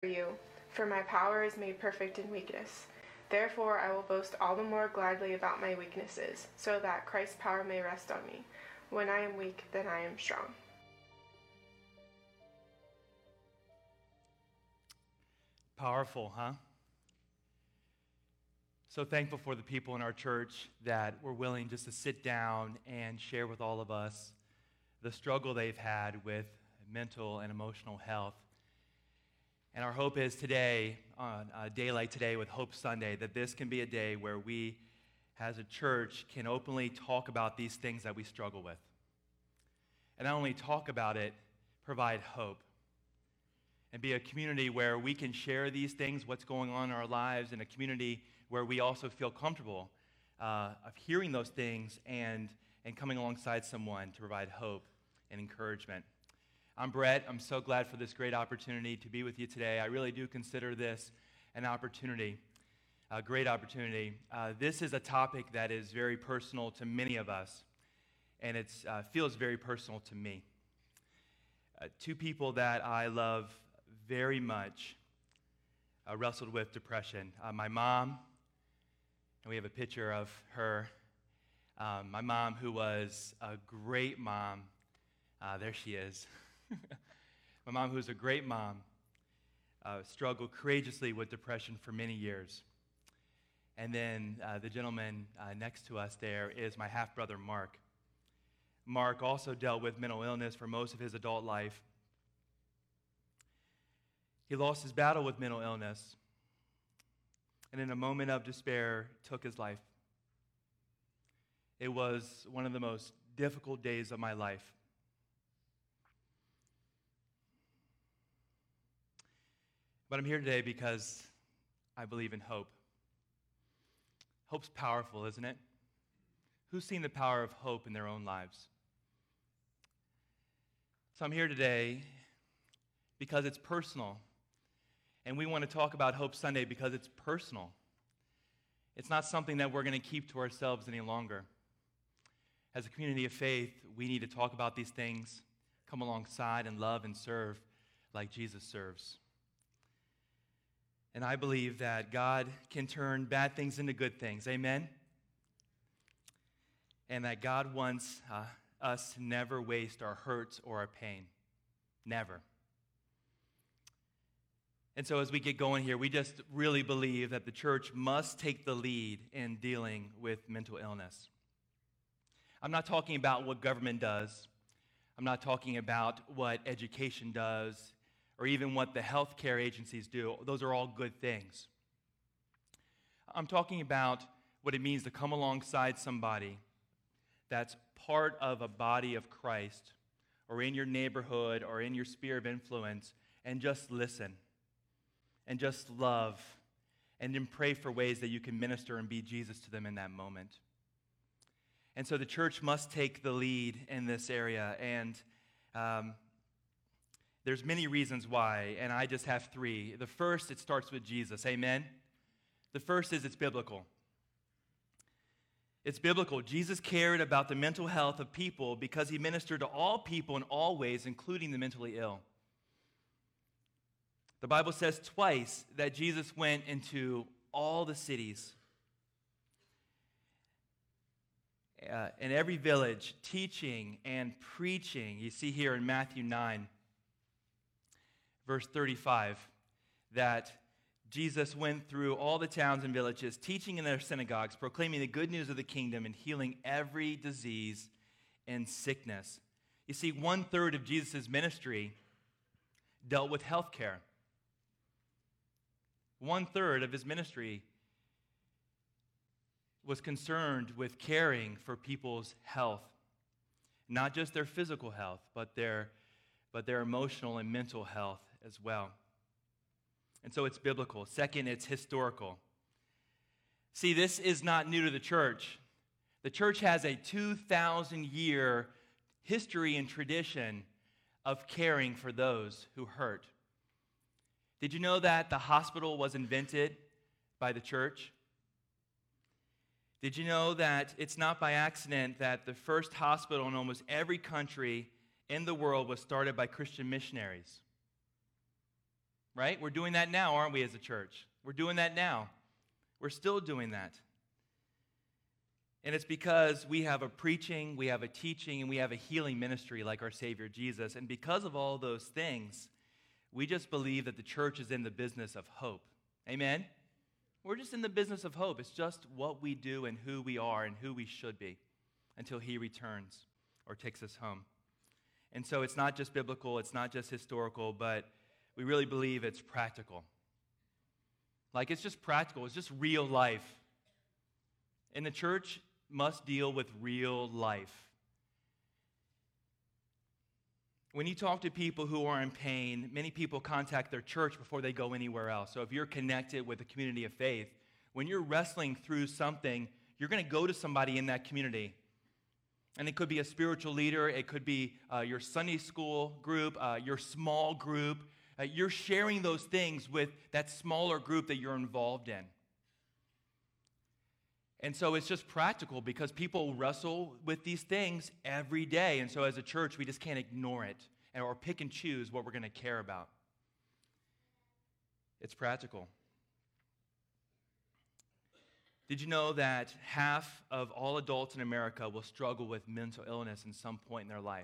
you, for my power is made perfect in weakness. Therefore I will boast all the more gladly about my weaknesses, so that Christ's power may rest on me. When I am weak, then I am strong. Powerful, huh? So thankful for the people in our church that were willing just to sit down and share with all of us the struggle they've had with mental and emotional health. And our hope is today, on a day like today with Hope Sunday, that this can be a day where we, as a church, can openly talk about these things that we struggle with. And not only talk about it, provide hope. And be a community where we can share these things, what's going on in our lives, and a community where we also feel comfortable of hearing those things and coming alongside someone to provide hope and encouragement. I'm Brett. I'm so glad for this great opportunity to be with you today. I really do consider this an opportunity, a great opportunity. This is a topic that is very personal to many of us, and it feels very personal to me. Two people that I love very much wrestled with depression. My mom, and we have a picture of her. My mom, who was a great mom. There she is. My mom, who was a great mom, struggled courageously with depression for many years. And then the gentleman next to us there is my half-brother, Mark. Mark also dealt with mental illness for most of his adult life. He lost his battle with mental illness, and in a moment of despair, took his life. It was one of the most difficult days of my life. But I'm here today because I believe in hope. Hope's powerful, isn't it? Who's seen the power of hope in their own lives? So I'm here today because it's personal. And we want to talk about Hope Sunday because it's personal. It's not something that we're going to keep to ourselves any longer. As a community of faith, we need to talk about these things, come alongside and love and serve like Jesus serves. And I believe that God can turn bad things into good things. Amen? And that God wants us to never waste our hurts or our pain. Never. And so as we get going here, we just really believe that the church must take the lead in dealing with mental illness. I'm not talking about what government does. I'm not talking about what education does, or even what the healthcare agencies do. Those are all good things. I'm talking about what it means to come alongside somebody that's part of a body of Christ, or in your neighborhood, or in your sphere of influence, and just listen, and just love, and then pray for ways that you can minister and be Jesus to them in that moment. And so the church must take the lead in this area, and there's many reasons why, and I just have three. The first, it starts with Jesus. Amen? The first is it's biblical. It's biblical. Jesus cared about the mental health of people because he ministered to all people in all ways, including the mentally ill. The Bible says twice that Jesus went into all the cities, in every village, teaching and preaching. You see here in Matthew 9, verse 35, that Jesus went through all the towns and villages, teaching in their synagogues, proclaiming the good news of the kingdom and healing every disease and sickness. You see, 1/3 of Jesus' ministry dealt with health care. 1/3 of his ministry was concerned with caring for people's health, not just their physical health, but their emotional and mental health as well. And so it's biblical. Second, it's historical. See, this is not new to the church. The church has a 2,000-year history and tradition of caring for those who hurt. Did you know that the hospital was invented by the church? Did you know that it's not by accident that the first hospital in almost every country in the world was started by Christian missionaries? right? We're doing that now, aren't we, as a church? We're doing that now. We're still doing that. And it's because we have a preaching, we have a teaching, and we have a healing ministry like our Savior Jesus. And because of all those things, we just believe that the church is in the business of hope. Amen? We're just in the business of hope. It's just what we do and who we are and who we should be until He returns or takes us home. And so it's not just biblical, it's not just historical, but we really believe it's practical. Like, it's just practical. It's just real life. And the church must deal with real life. When you talk to people who are in pain, many people contact their church before they go anywhere else. So if you're connected with a community of faith, when you're wrestling through something, you're going to go to somebody in that community. And it could be a spiritual leader. It could be your Sunday school group, your small group. You're sharing those things with that smaller group that you're involved in. And so it's just practical because people wrestle with these things every day. And so as a church, we just can't ignore it or pick and choose what we're going to care about. It's practical. Did you know that half of all adults in America will struggle with mental illness in some point in their life?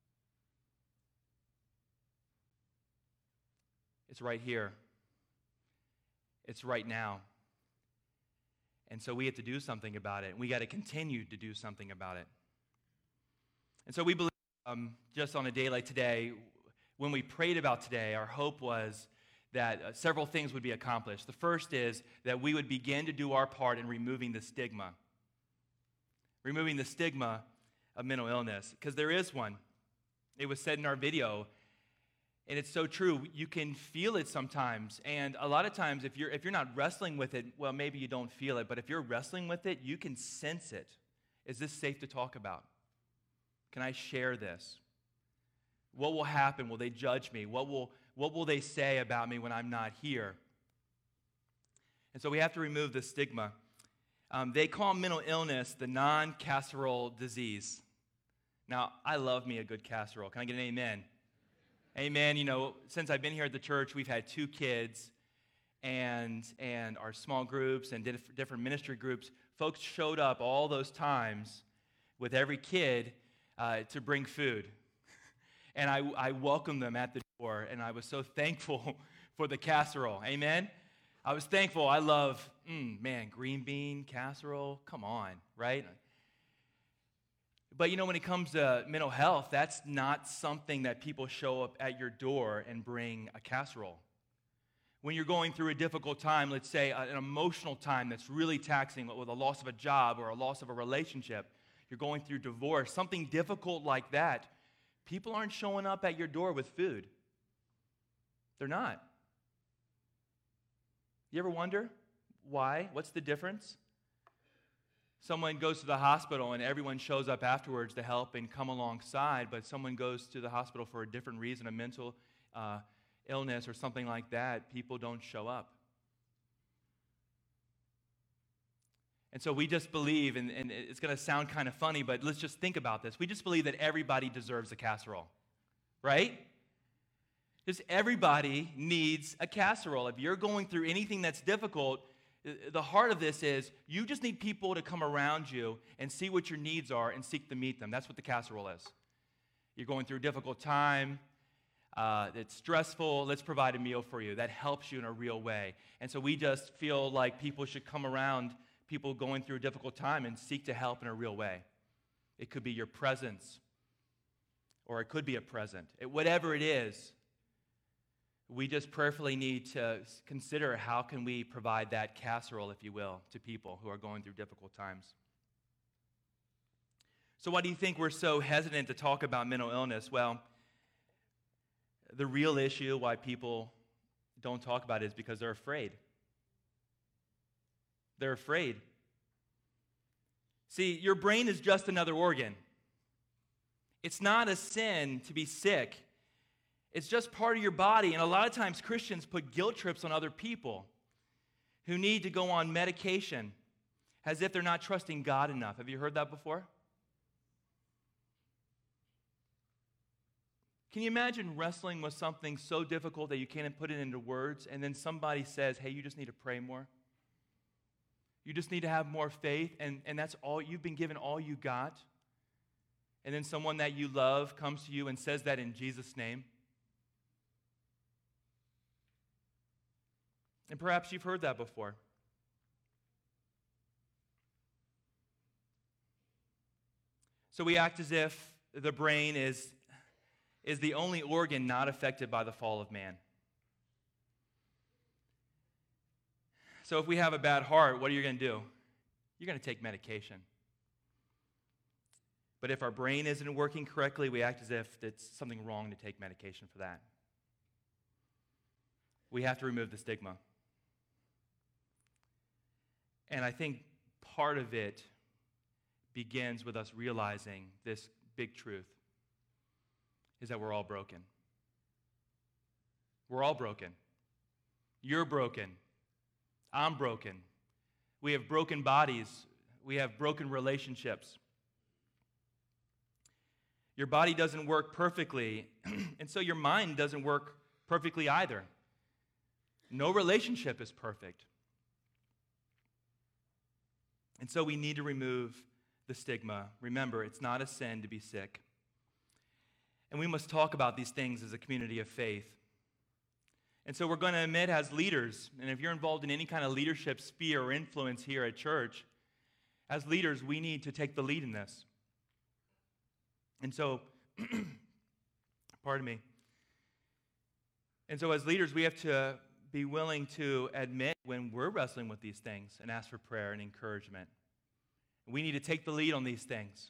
It's right here. It's right now. And so we have to do something about it. And we got to continue to do something about it. And so we believe just on a day like today, when we prayed about today, our hope was that several things would be accomplished. The first is that we would begin to do our part in removing the stigma. Removing the stigma of mental illness, because there is one. It was said in our video, and it's so true. You can feel it sometimes, and a lot of times if you're not wrestling with it, well, maybe you don't feel it, but if you're wrestling with it, you can sense it. Is this safe to talk about? Can I share this? What will happen? Will they judge me? What will they say about me when I'm not here? And so we have to remove the stigma. They call mental illness the non-casserole disease. Now, I love me a good casserole. Can I get an amen? Amen. You know, since I've been here at the church, we've had 2 kids, and our small groups and different ministry groups, folks showed up all those times with every kid to bring food. And I welcomed them at the door, and I was so thankful for the casserole. Amen? I was thankful. I love, green bean casserole. Come on, right? But, you know, when it comes to mental health, that's not something that people show up at your door and bring a casserole. When you're going through a difficult time, let's say an emotional time that's really taxing with a loss of a job or a loss of a relationship, you're going through divorce, something difficult like that, people aren't showing up at your door with food. They're not. You ever wonder why? What's the difference? Someone goes to the hospital and everyone shows up afterwards to help and come alongside, but someone goes to the hospital for a different reason, a mental illness or something like that, people don't show up. And so we just believe, and it's going to sound kind of funny, but let's just think about this. We just believe that everybody deserves a casserole, right? Just everybody needs a casserole. If you're going through anything that's difficult, the heart of this is you just need people to come around you and see what your needs are and seek to meet them. That's what the casserole is. You're going through a difficult time. It's stressful. Let's provide a meal for you. That helps you in a real way. And so we just feel like people should come around people going through a difficult time and seek to help in a real way. It could be your presence, or it could be a present. Whatever it is, we just prayerfully need to consider how can we provide that casserole, if you will, to people who are going through difficult times. So why do you think we're so hesitant to talk about mental illness? Well, the real issue why people don't talk about it is because they're afraid. They're afraid. See, your brain is just another organ. It's not a sin to be sick. It's just part of your body. And a lot of times Christians put guilt trips on other people who need to go on medication as if they're not trusting God enough. Have you heard that before? Can you imagine wrestling with something so difficult that you can't put it into words, and then somebody says, hey, you just need to pray more? You just need to have more faith, and that's all, you've been given all you got. And then someone that you love comes to you and says that in Jesus' name. And perhaps you've heard that before. So we act as if the brain is the only organ not affected by the fall of man. So if we have a bad heart, what are you going to do? You're going to take medication. But if our brain isn't working correctly, we act as if it's something wrong to take medication for that. We have to remove the stigma. And I think part of it begins with us realizing this big truth, is that we're all broken. We're all broken. You're broken. I'm broken. We have broken bodies. We have broken relationships. Your body doesn't work perfectly, and so your mind doesn't work perfectly either. No relationship is perfect. And so we need to remove the stigma. Remember, it's not a sin to be sick. And we must talk about these things as a community of faith. And so we're going to admit as leaders, and if you're involved in any kind of leadership sphere or influence here at church, as leaders, we need to take the lead in this. And so, pardon me. And so as leaders, we have to be willing to admit when we're wrestling with these things and ask for prayer and encouragement. We need to take the lead on these things.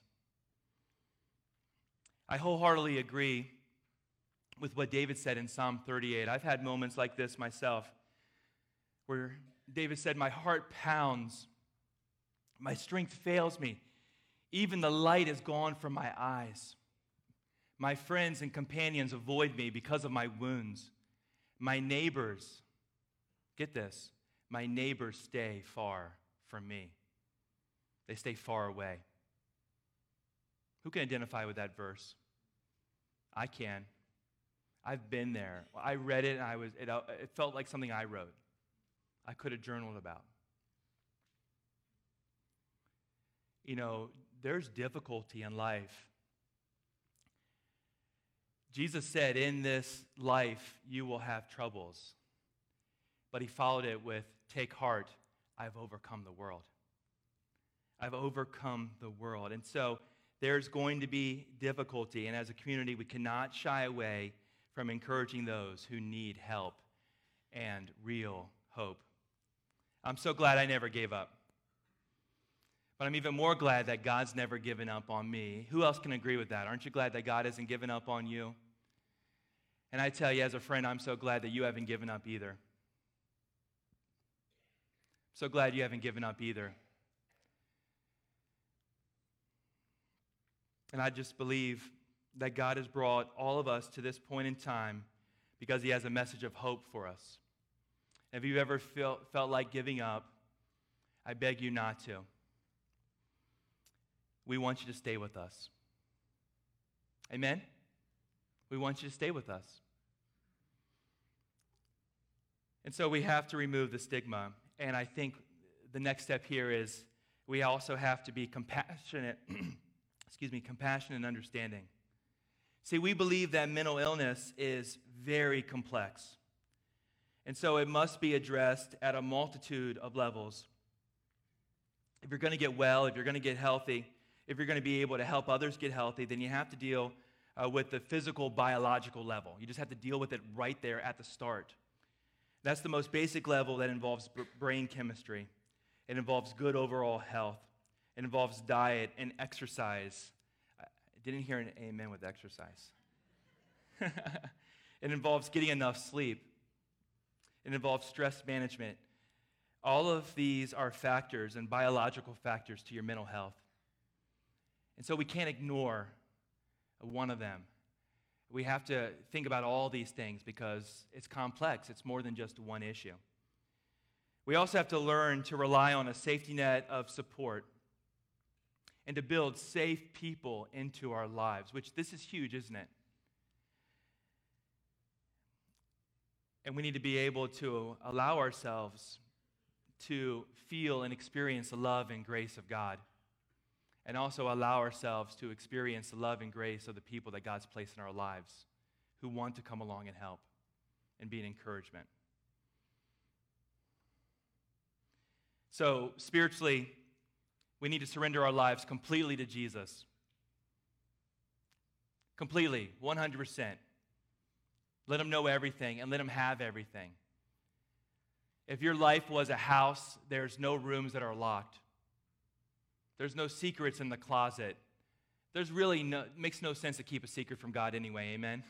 I wholeheartedly agree with what David said in Psalm 38. I've had moments like this myself where David said, my heart pounds, my strength fails me. Even the light is gone from my eyes. My friends and companions avoid me because of my wounds. My neighbors, get this, my neighbors stay far from me. They stay far away. Who can identify with that verse? I can. I've been there. I read it and it felt like something I wrote. I could have journaled about. You know, there's difficulty in life. Jesus said, in this life you will have troubles. But he followed it with, take heart, I've overcome the world. I've overcome the world. And so there's going to be difficulty. And as a community, we cannot shy away from encouraging those who need help and real hope. I'm so glad I never gave up. But I'm even more glad that God's never given up on me. Who else can agree with that? Aren't you glad that God hasn't given up on you? And I tell you, as a friend, I'm so glad that you haven't given up either. So glad you haven't given up either. And I just believe that God has brought all of us to this point in time because he has a message of hope for us. If you've ever felt like giving up, I beg you not to. We want you to stay with us. Amen? We want you to stay with us. And so we have to remove the stigma. And I think the next step here is we also have to be compassionate, compassionate and understanding. See, we believe that mental illness is very complex. And so it must be addressed at a multitude of levels. If you're going to get well, if you're going to get healthy, if you're going to be able to help others get healthy, then you have to deal with the physical, biological level. You just have to deal with it right there at the start. That's the most basic level that involves brain chemistry. It involves good overall health. It involves diet and exercise. I didn't hear an amen with exercise. It involves getting enough sleep. It involves stress management. All of these are factors and biological factors to your mental health. And so we can't ignore one of them. We have to think about all these things because it's complex. It's more than just one issue. We also have to learn to rely on a safety net of support and to build safe people into our lives, which this is huge, isn't it? And we need to be able to allow ourselves to feel and experience the love and grace of God, and also allow ourselves to experience the love and grace of the people that God's placed in our lives who want to come along and help and be an encouragement. So spiritually, we need to surrender our lives completely to Jesus. Completely, 100%. Let him know everything and let him have everything. If your life was a house, there's no rooms that are locked. There's no secrets in the closet. Makes no sense to keep a secret from God anyway, amen?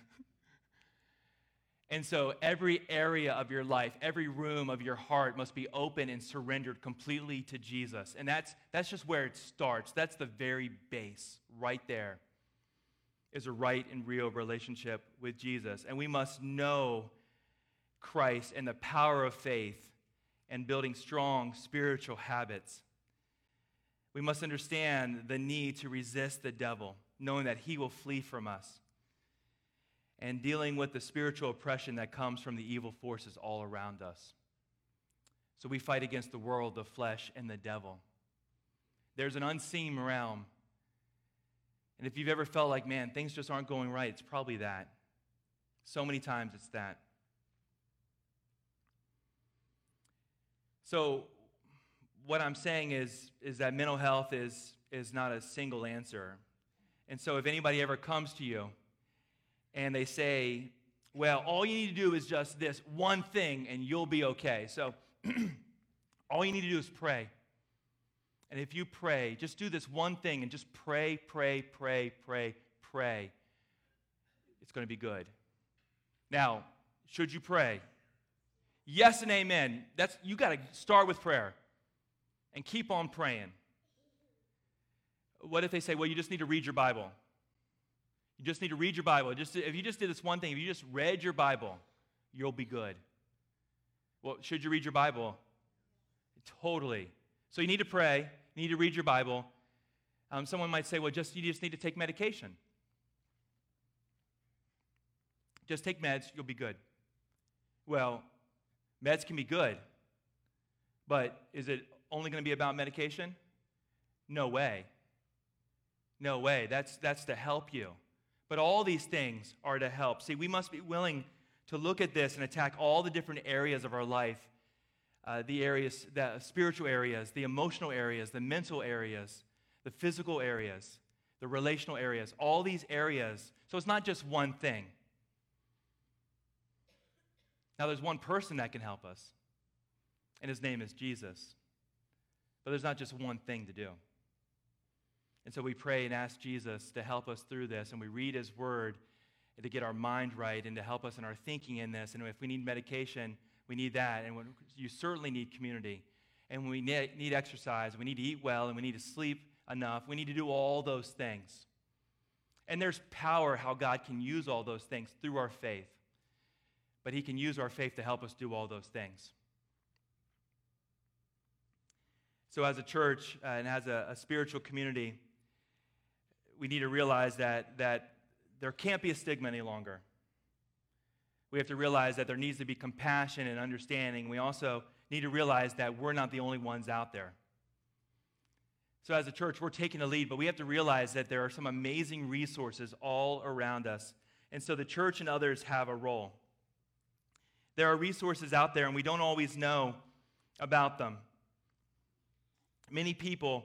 And so every area of your life, every room of your heart must be open and surrendered completely to Jesus. And that's just where it starts. That's the very base right there, is a right and real relationship with Jesus. And we must know Christ and the power of faith and building strong spiritual habits. We must understand the need to resist the devil, knowing that he will flee from us, and dealing with the spiritual oppression that comes from the evil forces all around us. So we fight against the world, the flesh, and the devil. There's an unseen realm. And if you've ever felt like, man, things just aren't going right, it's probably that. So many times it's that. So what I'm saying is that mental health is not a single answer. And so if anybody ever comes to you and they say, well, all you need to do is just this one thing and you'll be okay. So all you need to do is pray. And if you pray, just do this one thing and just pray. It's going to be good. Now, should you pray? Yes and amen. You got to start with prayer and keep on praying. What if they say, well, you just need to read your Bible? You just need to read your Bible. If you just did this one thing, if you just read your Bible, you'll be good. Well, should you read your Bible? Totally. So you need to pray. You need to read your Bible. Someone might say, well, you just need to take medication. Just take meds, you'll be good. Well, meds can be good, but is it only going to be about medication? No way. No way. That's to help you. But all these things are to help. See, we must be willing to look at this and attack all the different areas of our life, the spiritual areas, the emotional areas, the mental areas, the physical areas, the relational areas, all these areas. So it's not just one thing. Now, there's one person that can help us, and his name is Jesus. But there's not just one thing to do. And so we pray and ask Jesus to help us through this, and we read his word to get our mind right and to help us in our thinking in this. And if we need medication, we need that. And you certainly need community. And we need exercise. We need to eat well, and we need to sleep enough. We need to do all those things. And there's power how God can use all those things through our faith. But he can use our faith to help us do all those things. So as a church and as a spiritual community, we need to realize that there can't be a stigma any longer. We have to realize that there needs to be compassion and understanding. We also need to realize that we're not the only ones out there. So as a church, we're taking the lead, but we have to realize that there are some amazing resources all around us. And so the church and others have a role. There are resources out there, and we don't always know about them. Many people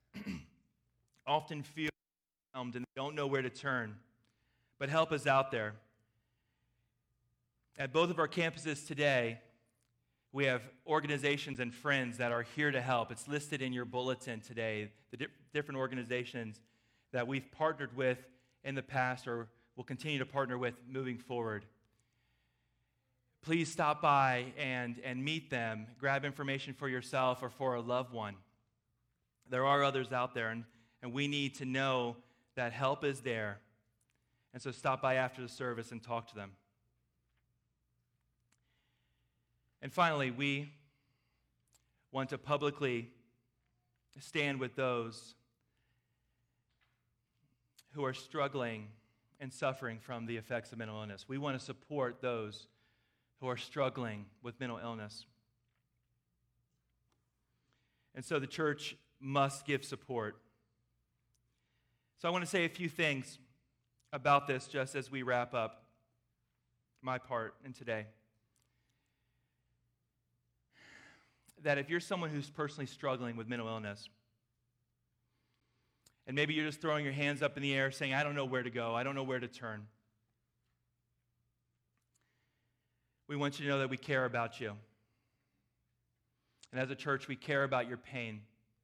often feel overwhelmed and don't know where to turn, but help is out there. At both of our campuses today, we have organizations and friends that are here to help. It's listed in your bulletin today, the different organizations that we've partnered with in the past or will continue to partner with moving forward. Please stop by and meet them. Grab information for yourself or for a loved one. There are others out there, and we need to know that help is there. And so stop by after the service and talk to them. And finally, we want to publicly stand with those who are struggling and suffering from the effects of mental illness. We want to support those who are struggling with mental illness. And so the church must give support. So I want to say a few things about this just as we wrap up my part in today. That if you're someone who's personally struggling with mental illness, and maybe you're just throwing your hands up in the air saying, I don't know where to go, I don't know where to turn, we want you to know that we care about you. And as a church, we care about your pain.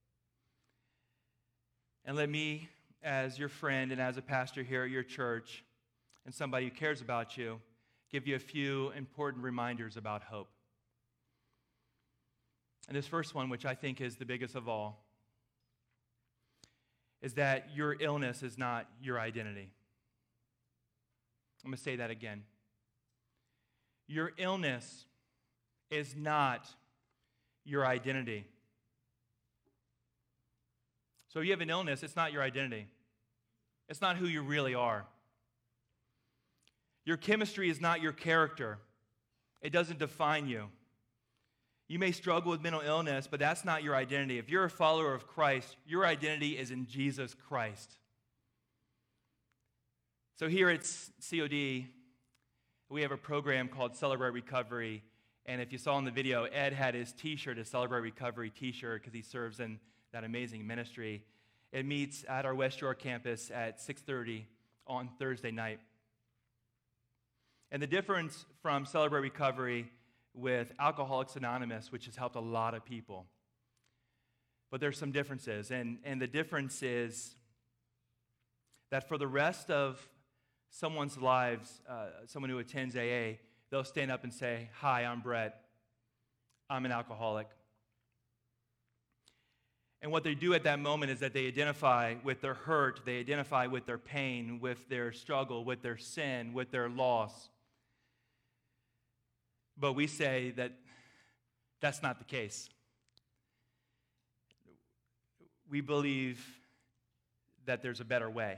And let me, as your friend and as a pastor here at your church, and somebody who cares about you, give you a few important reminders about hope. And this first one, which I think is the biggest of all, is that your illness is not your identity. I'm going to say that again. Your illness is not your identity. So if you have an illness, it's not your identity. It's not who you really are. Your chemistry is not your character. It doesn't define you. You may struggle with mental illness, but that's not your identity. If you're a follower of Christ, your identity is in Jesus Christ. So here at COD, we have a program called Celebrate Recovery. And if you saw in the video, Ed had his t-shirt, his Celebrate Recovery t-shirt, because he serves in that amazing ministry. It meets at our West York campus at 6:30 on Thursday night. And the difference from Celebrate Recovery with Alcoholics Anonymous, which has helped a lot of people, but there's some differences. And the difference is that for the rest of someone's lives, someone who attends AA, they'll stand up and say, hi, I'm Brett. I'm an alcoholic. And what they do at that moment is that they identify with their hurt, they identify with their pain, with their struggle, with their sin, with their loss. But we say that that's not the case. We believe that there's a better way.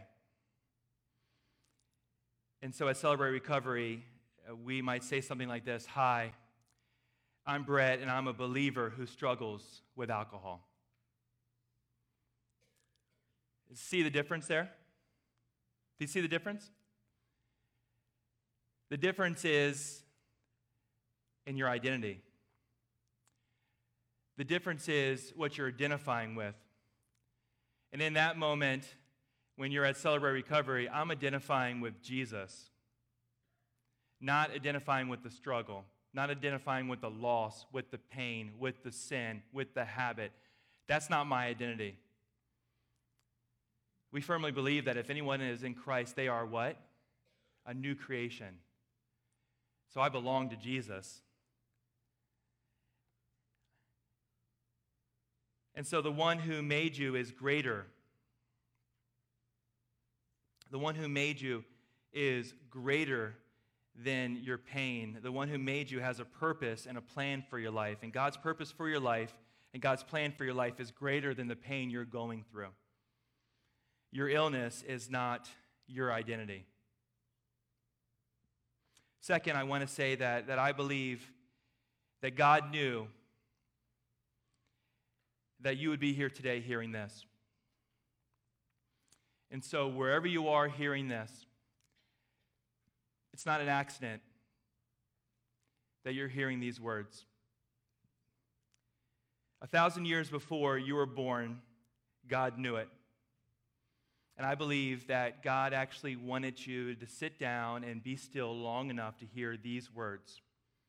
And so at Celebrate Recovery, we might say something like this: hi, I'm Brett, and I'm a believer who struggles with alcohol. See the difference there? Do you see the difference? The difference is in your identity. The difference is what you're identifying with. And in that moment, when you're at Celebrate Recovery, I'm identifying with Jesus, not identifying with the struggle, not identifying with the loss, with the pain, with the sin, with the habit. That's not my identity. We firmly believe that if anyone is in Christ, they are what? A new creation. So I belong to Jesus. And so the one who made you is greater. The one who made you is greater than your pain. The one who made you has a purpose and a plan for your life. And God's purpose for your life and God's plan for your life is greater than the pain you're going through. Your illness is not your identity. Second, I want to say that I believe that God knew that you would be here today hearing this. And so wherever you are hearing this, it's not an accident that you're hearing these words. 1,000 years before you were born, God knew it. And I believe that God actually wanted you to sit down and be still long enough to hear these words.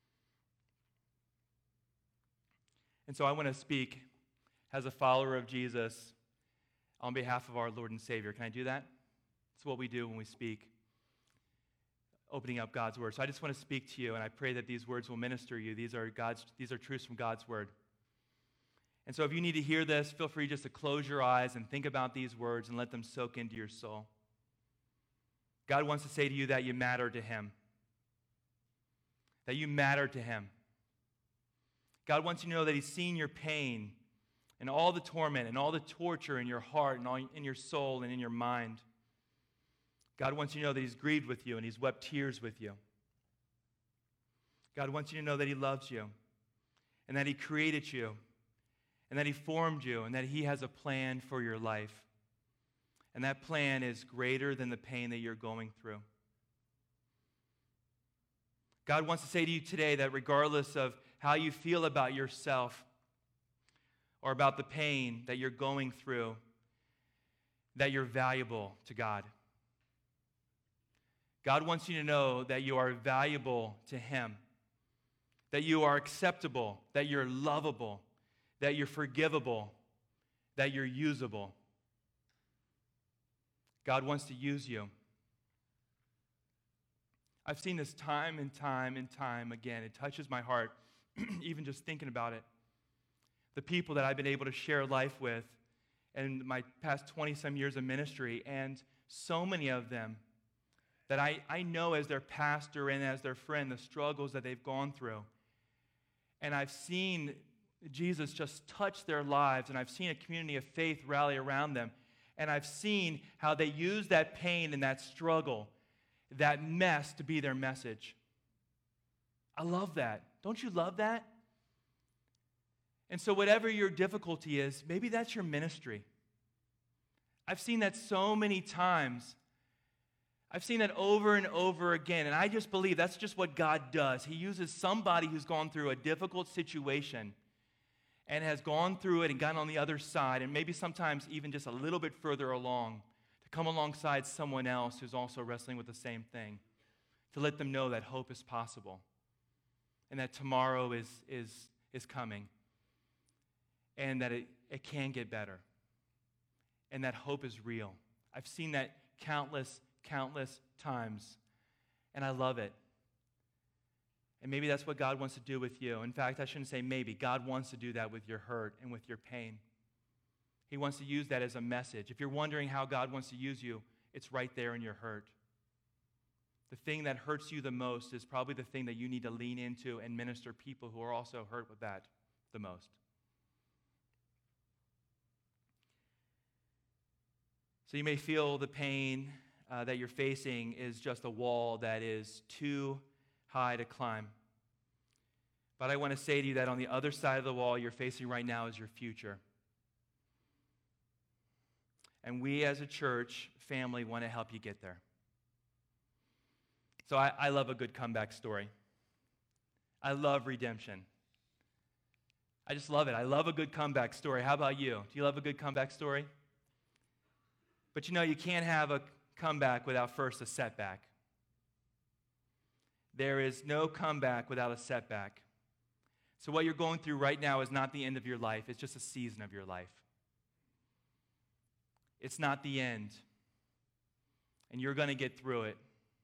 And so I want to speak as a follower of Jesus on behalf of our Lord and Savior. Can I do that? It's what we do when we speak, opening up God's word. So I just want to speak to you, and I pray that these words will minister to you. These are truths from God's word. And so if you need to hear this, feel free just to close your eyes and think about these words and let them soak into your soul. God wants to say to you that you matter to Him. That you matter to Him. God wants you to know that He's seen your pain and all the torment and all the torture in your heart and all in your soul and in your mind. God wants you to know that He's grieved with you and He's wept tears with you. God wants you to know that he loves you and that he created you and that he formed you and that he has a plan for your life. And that plan is greater than the pain that you're going through. God wants to say to you today that regardless of how you feel about yourself or about the pain that you're going through, that you're valuable to God. God wants you to know that you are valuable to him, that you are acceptable, that you're lovable, that you're forgivable, that you're usable. God wants to use you. I've seen this time and time and time again. It touches my heart, even just thinking about it. The people that I've been able to share life with in my past 20-some years of ministry, and so many of them that I know as their pastor and as their friend, the struggles that they've gone through. And I've seen Jesus just touch their lives, and I've seen a community of faith rally around them. And I've seen how they use that pain and that struggle, that mess, to be their message. I love that. Don't you love that? And so whatever your difficulty is, maybe that's your ministry. I've seen that so many times. I've seen that over and over again, and I just believe that's just what God does. He uses somebody who's gone through a difficult situation and has gone through it and gotten on the other side, and maybe sometimes even just a little bit further along, to come alongside someone else who's also wrestling with the same thing, to let them know that hope is possible and that tomorrow is coming and that it can get better and that hope is real. I've seen that countless times, and I love it. And maybe that's what God wants to do with you. In fact, I shouldn't say maybe. God wants to do that with your hurt and with your pain. He wants to use that as a message. If you're wondering how God wants to use you, it's right there in your hurt. The thing that hurts you the most is probably the thing that you need to lean into and minister people who are also hurt with that the most. So you may feel the pain that you're facing is just a wall that is too high to climb. But I want to say to you that on the other side of the wall you're facing right now is your future. And we as a church family want to help you get there. So I love a good comeback story. I love redemption. I just love it. I love a good comeback story. How about you? Do you love a good comeback story? But you know, you can't have a comeback without first a setback. There is no comeback without a setback. So what you're going through right now is not the end of your life. It's just a season of your life. It's not the end. And you're going to get through it.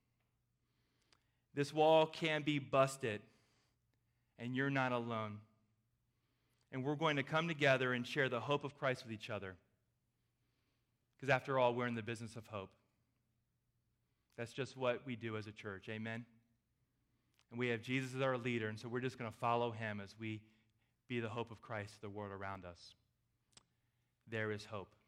This wall can be busted, and you're not alone. And we're going to come together and share the hope of Christ with each other. Because after all, we're in the business of hope. That's just what we do as a church. Amen? And we have Jesus as our leader, and so we're just going to follow him as we be the hope of Christ to the world around us. There is hope.